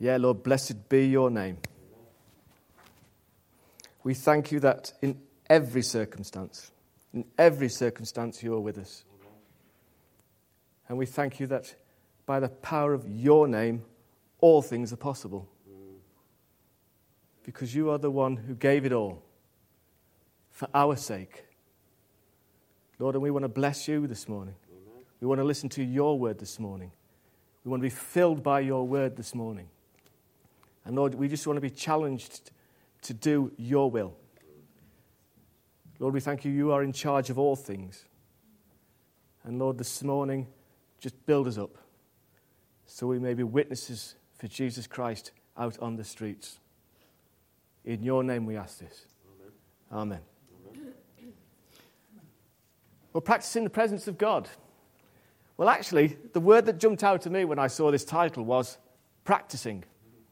Yeah, Lord, blessed be your name. We thank you that in every circumstance you are with us. And we thank you that by the power of your name, all things are possible. Because you are the one who gave it all for our sake. Lord, and we want to bless you this morning. Amen. We want to listen to your word this morning. We want to be filled by your word this morning. And Lord, we just want to be challenged to do your will. Lord, we thank you. You are in charge of all things. And Lord, this morning, just build us up so we may be witnesses for Jesus Christ out on the streets. In your name we ask this. Amen. Amen. We're practicing the presence of God. Well, actually, the word that jumped out to me when I saw this title was practicing.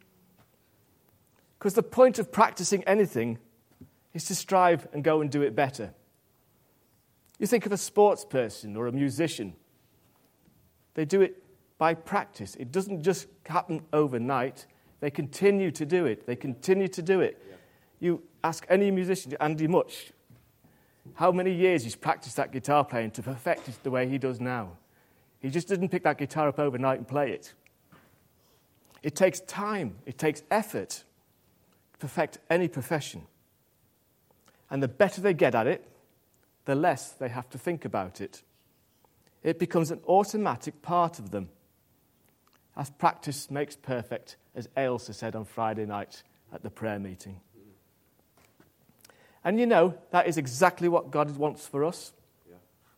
Because the point of practicing anything is to strive and go and do it better. You think of a sports person or a musician. They do it by practice. It doesn't just happen overnight. They continue to do it. Yeah. You ask any musician, Andy Much, how many years he's practiced that guitar playing to perfect it the way he does now. He just didn't pick that guitar up overnight and play it. It takes time. It takes effort. Perfect any profession. And the better they get at it, the less they have to think about it. It becomes an automatic part of them. As practice makes perfect, as Ailsa said on Friday night at the prayer meeting. And you know, that is exactly what God wants for us. Yeah.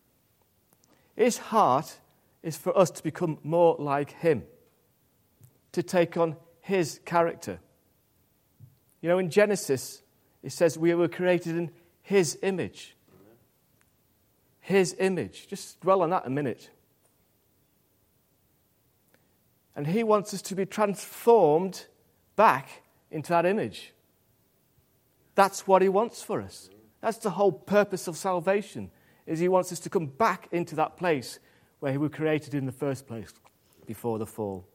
His heart is for us to become more like him, to take on his character. You know, in Genesis, it says we were created in his image. Amen. His image. Just dwell on that a minute. And he wants us to be transformed back into that image. That's what he wants for us. That's the whole purpose of salvation, is he wants us to come back into that place where we were created in the first place before the fall.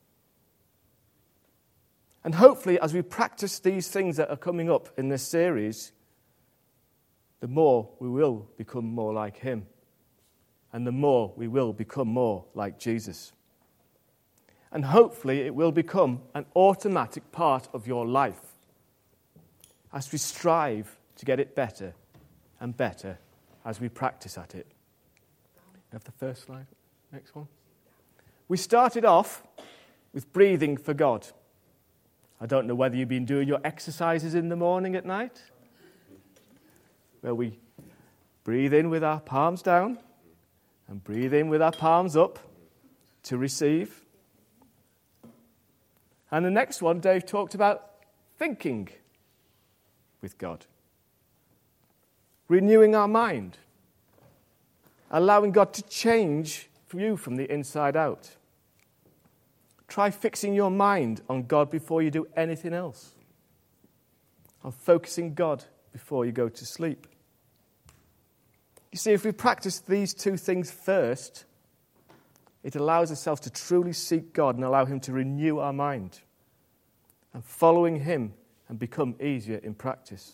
And hopefully, as we practice these things that are coming up in this series, the more we will become more like him. And the more we will become more like Jesus. And hopefully, it will become an automatic part of your life as we strive to get it better and better as we practice at it. Have the first slide, next one. We started off with breathing for God. I don't know whether you've been doing your exercises in the morning at night, where we breathe in with our palms down and breathe in with our palms up to receive. And the next one, Dave talked about thinking with God. Renewing our mind. Allowing God to change you from the inside out. Try fixing your mind on God before you do anything else. On focusing God before you go to sleep. You see, if we practice these two things first, it allows ourselves to truly seek God and allow him to renew our mind. And following him and become easier in practice.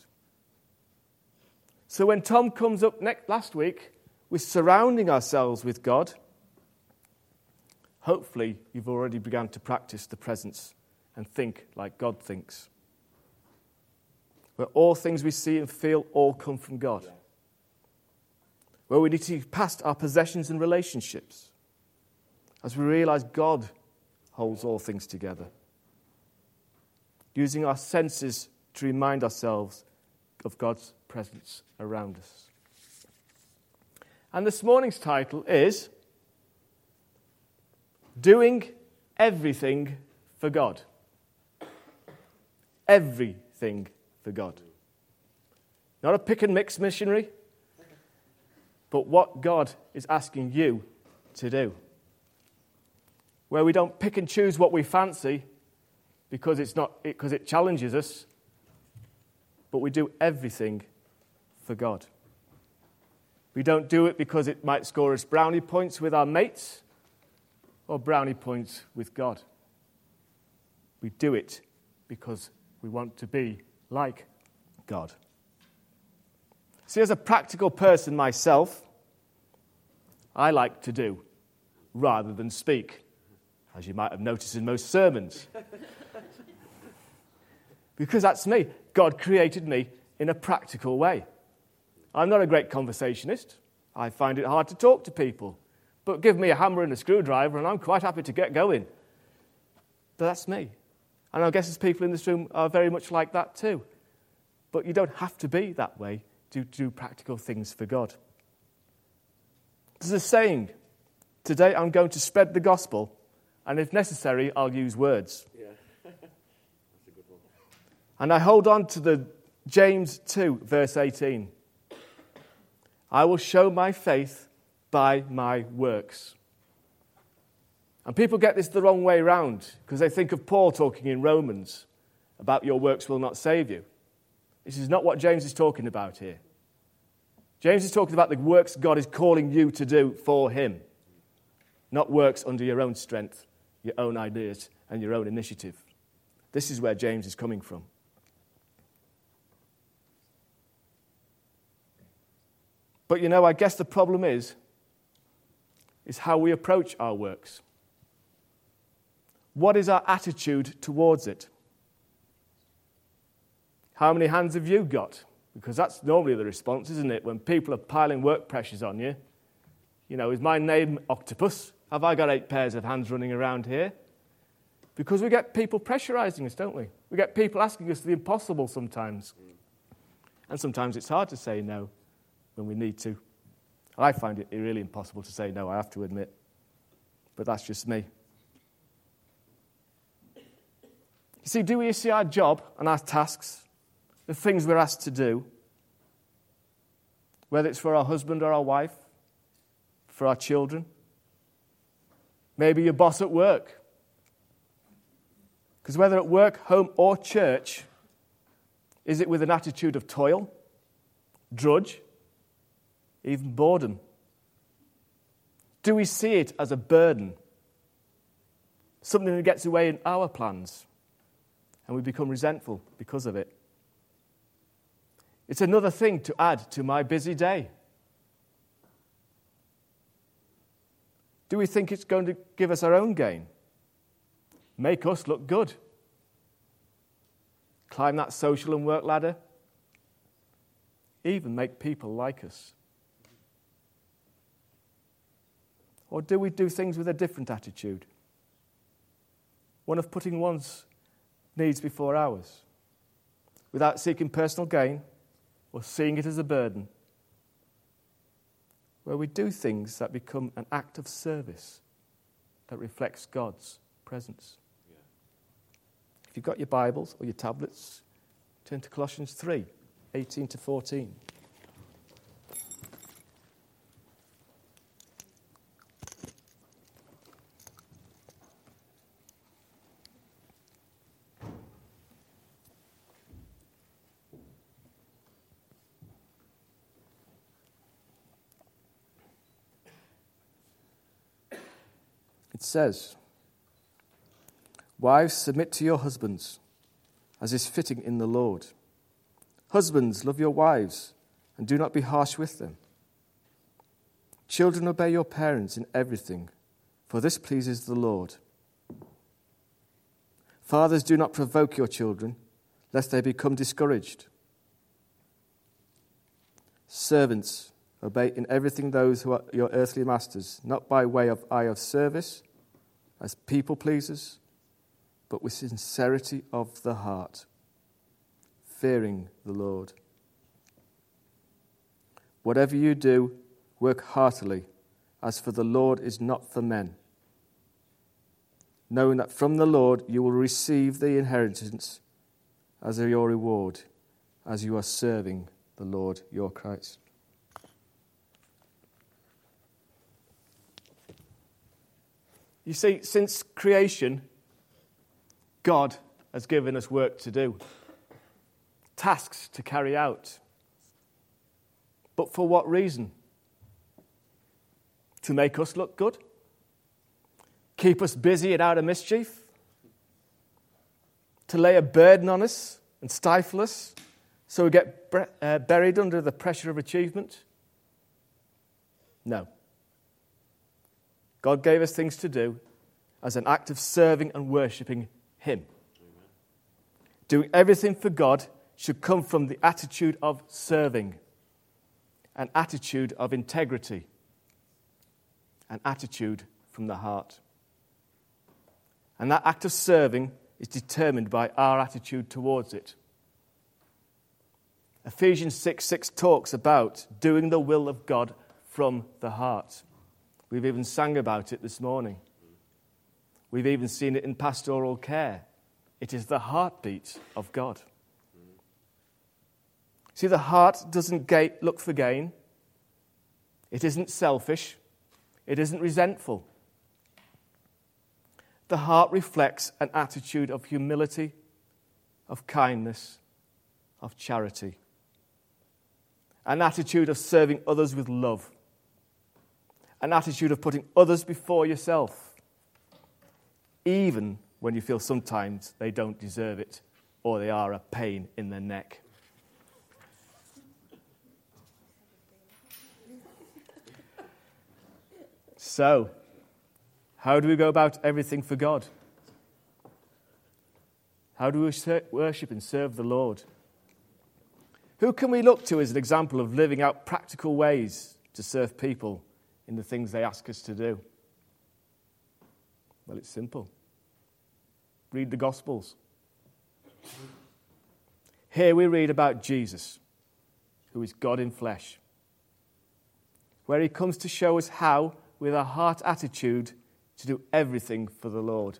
So when Tom comes up last week with surrounding ourselves with God, hopefully you've already begun to practice the presence and think like God thinks. Where all things we see and feel all come from God. Where we need to get past our possessions and relationships as we realize God holds all things together. Using our senses to remind ourselves of God's presence around us. And this morning's title is Doing Everything for God. Everything for God. Not a pick and mix missionary, but what God is asking you to do. Where we don't pick and choose what we fancy because it challenges us, but we do everything for God. We don't do it because it might score us brownie points with our mates or brownie points with God. We do it because we want to be like God. See, as a practical person myself, I like to do rather than speak, as you might have noticed in most sermons. Because that's me. God created me in a practical way. I'm not a great conversationist. I find it hard to talk to people. But give me a hammer and a screwdriver and I'm quite happy to get going. But that's me. And I guess there's people in this room are very much like that too. But you don't have to be that way to do practical things for God. There's a saying, today I'm going to spread the gospel, and if necessary, I'll use words. Yeah. That's a good one. And I hold on to the James 2, verse 18. I will show my faith by my works. And people get this the wrong way round because they think of Paul talking in Romans about your works will not save you. This is not what James is talking about here. James is talking about the works God is calling you to do for him, not works under your own strength, your own ideas, and your own initiative. This is where James is coming from. But I guess the problem is how we approach our works. What is our attitude towards it? How many hands have you got? Because that's normally the response, isn't it? When people are piling work pressures on you. Is my name Octopus? Have I got 8 pairs of hands running around here? Because we get people pressurizing us, don't we? We get people asking us the impossible sometimes. And sometimes it's hard to say no when we need to. I find it really impossible to say no, I have to admit. But that's just me. You see, do we see our job and our tasks, the things we're asked to do, whether it's for our husband or our wife, for our children, maybe your boss at work? Because whether at work, home, or church, is it with an attitude of toil, drudge, even boredom? Do we see it as a burden? Something that gets away in our plans, and we become resentful because of it. It's another thing to add to my busy day. Do we think it's going to give us our own gain? Make us look good? Climb that social and work ladder? Even make people like us? Or do we do things with a different attitude? One of putting one's needs before ours, without seeking personal gain or seeing it as a burden, where we do things that become an act of service that reflects God's presence. Yeah. If you've got your Bibles or your tablets, turn to Colossians 3, 18 to 14. It says, "Wives, submit to your husbands, as is fitting in the Lord. Husbands, love your wives, and do not be harsh with them. Children, obey your parents in everything, for this pleases the Lord. Fathers, do not provoke your children, lest they become discouraged. Servants, obey in everything those who are your earthly masters, not by way of eye of service, as people pleasers, but with sincerity of the heart, fearing the Lord. Whatever you do, work heartily, as for the Lord is not for men, knowing that from the Lord you will receive the inheritance as your reward, as you are serving the Lord your Christ." You see, since creation, God has given us work to do, tasks to carry out. But for what reason? To make us look good? Keep us busy and out of mischief? to lay a burden on us and stifle us so we get buried under the pressure of achievement? No. God gave us things to do as an act of serving and worshipping Him. Amen. Doing everything for God should come from the attitude of serving, an attitude of integrity, an attitude from the heart. And that act of serving is determined by our attitude towards it. Ephesians 6:6 talks about doing the will of God from the heart. We've even sang about it this morning. We've even seen it in pastoral care. It is the heartbeat of God. See, the heart doesn't look for gain. It isn't selfish. It isn't resentful. The heart reflects an attitude of humility, of kindness, of charity. An attitude of serving others with love. An attitude of putting others before yourself, even when you feel sometimes they don't deserve it or they are a pain in the neck. So, how do we go about everything for God? How do we worship and serve the Lord? Who can we look to as an example of living out practical ways to serve people in the things they ask us to do? Well, it's simple. Read the Gospels. Here we read about Jesus, who is God in flesh, where He comes to show us how, with a heart attitude, to do everything for the Lord.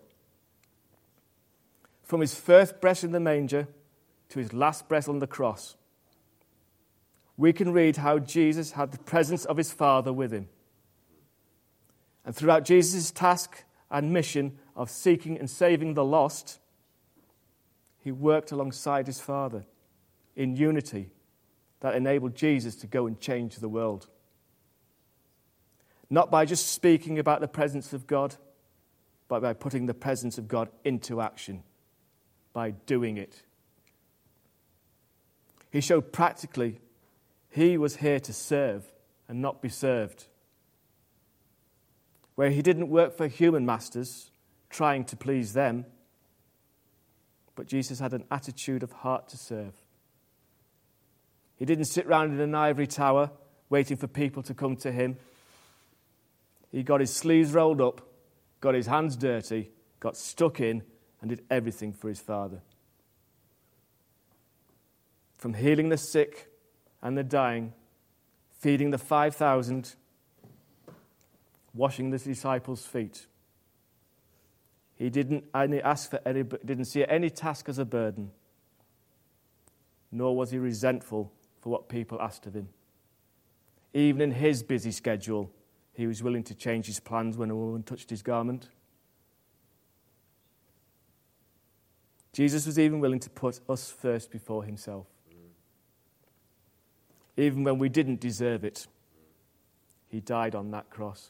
From His first breath in the manger to His last breath on the cross, we can read how Jesus had the presence of His Father with Him. And throughout Jesus' task and mission of seeking and saving the lost, He worked alongside His Father in unity that enabled Jesus to go and change the world. Not by just speaking about the presence of God, but by putting the presence of God into action, by doing it. He showed practically He was here to serve and not be served. Where He didn't work for human masters, trying to please them, but Jesus had an attitude of heart to serve. He didn't sit round in an ivory tower waiting for people to come to Him. He got his sleeves rolled up, got his hands dirty, got stuck in, and did everything for His Father. From healing the sick and the dying, feeding the 5,000, washing the disciples' feet. He didn't see any task as a burden, nor was He resentful for what people asked of Him. Even in His busy schedule, He was willing to change His plans when a woman touched His garment. Jesus was even willing to put us first before Himself. Even when we didn't deserve it, He died on that cross.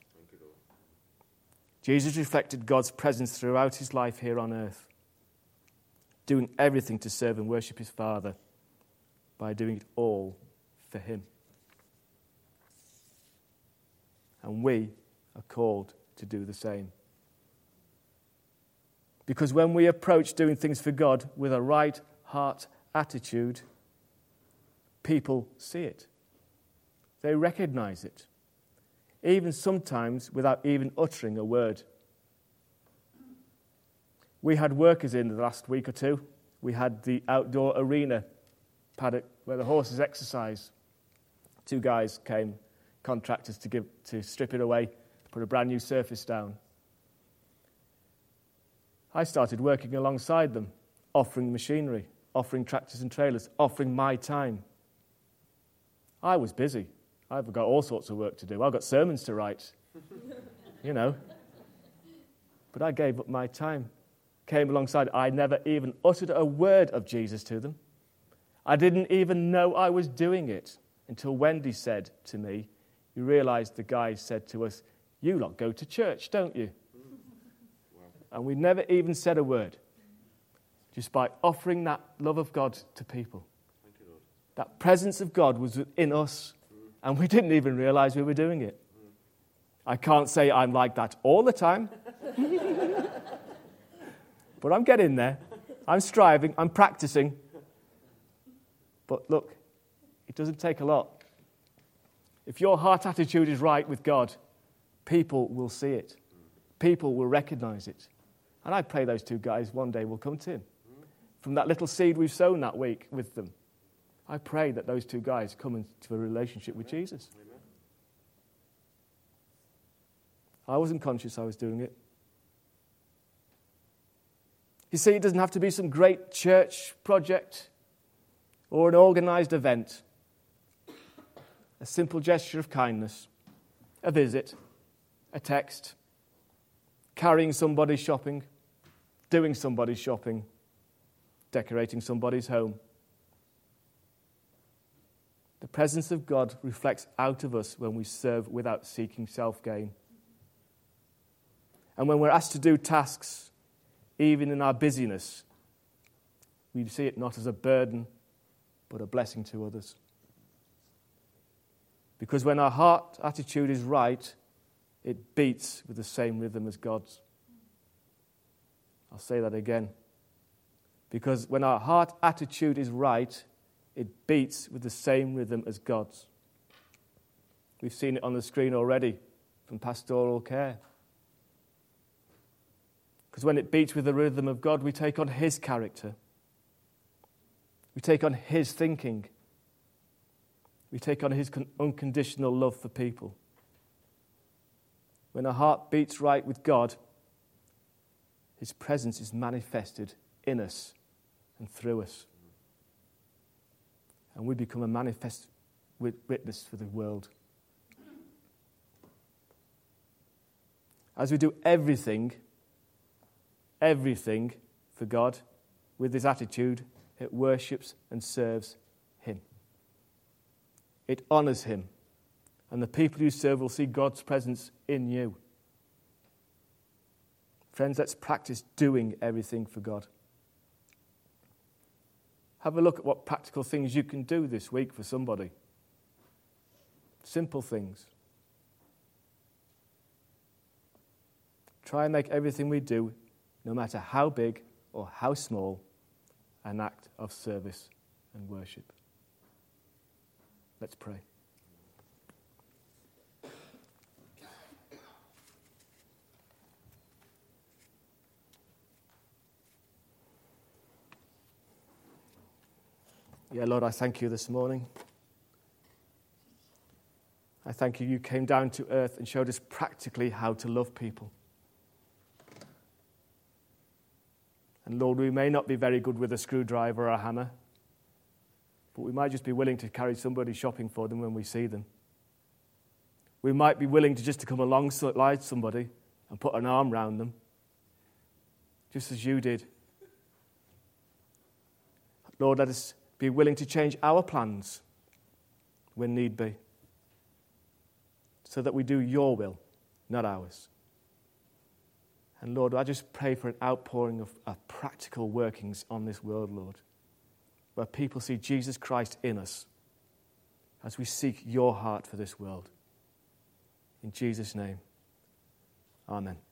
Jesus reflected God's presence throughout His life here on earth, doing everything to serve and worship His Father by doing it all for Him. And we are called to do the same. Because when we approach doing things for God with a right heart attitude, people see it. They recognize it. Even sometimes without even uttering a word. We had workers in the last week or two. We had the outdoor arena paddock where the horses exercise. 2 guys came, contractors, to strip it away, put a brand new surface down. I started working alongside them, offering machinery, offering tractors and trailers, offering my time. I was busy. I've got all sorts of work to do. I've got sermons to write, But I gave up my time, came alongside. I never even uttered a word of Jesus to them. I didn't even know I was doing it until Wendy said to me, "You realise the guy said to us, 'You lot go to church, don't you?'" Wow. And we never even said a word. just by offering that love of God to people. Thank you, Lord. That presence of God was in us, and we didn't even realize we were doing it. I can't say I'm like that all the time, but I'm getting there. I'm striving, I'm practicing. But look, it doesn't take a lot. If your heart attitude is right with God, people will see it. People will recognize it. And I pray those two guys one day will come to him. From that little seed we've sown that week with them, I pray that those two guys come into a relationship with Jesus. Amen. I wasn't conscious I was doing it. You see, it doesn't have to be some great church project or an organized event. A simple gesture of kindness, a visit, a text, carrying somebody's shopping, doing somebody's shopping, decorating somebody's home. The presence of God reflects out of us when we serve without seeking self-gain. And when we're asked to do tasks, even in our busyness, we see it not as a burden, but a blessing to others. Because when our heart attitude is right, it beats with the same rhythm as God's. I'll say that again. Because when our heart attitude is right, it beats with the same rhythm as God's. We've seen it on the screen already from pastoral care. Because when it beats with the rhythm of God, we take on His character. We take on His thinking. We take on His unconditional love for people. When our heart beats right with God, His presence is manifested in us and through us. And we become a manifest witness for the world. As we do everything for God with this attitude, it worships and serves Him. It honors Him. And the people you serve will see God's presence in you. Friends, let's practice doing everything for God. Have a look at what practical things you can do this week for somebody. Simple things. Try and make everything we do, no matter how big or how small, an act of service and worship. Let's pray. Yeah, Lord, I thank you this morning. I thank you came down to earth and showed us practically how to love people. And Lord, we may not be very good with a screwdriver or a hammer, but we might just be willing to carry somebody shopping for them when we see them. We might be willing to come alongside somebody and put an arm around them, just as you did. Lord, let us be willing to change our plans when need be, so that we do your will, not ours. And Lord, I just pray for an outpouring of practical workings on this world, Lord, where people see Jesus Christ in us as we seek your heart for this world. In Jesus' name, amen.